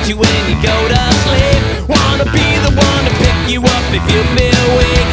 hold you when you go to sleep. Wanna be the one to pick you up if you feel weak.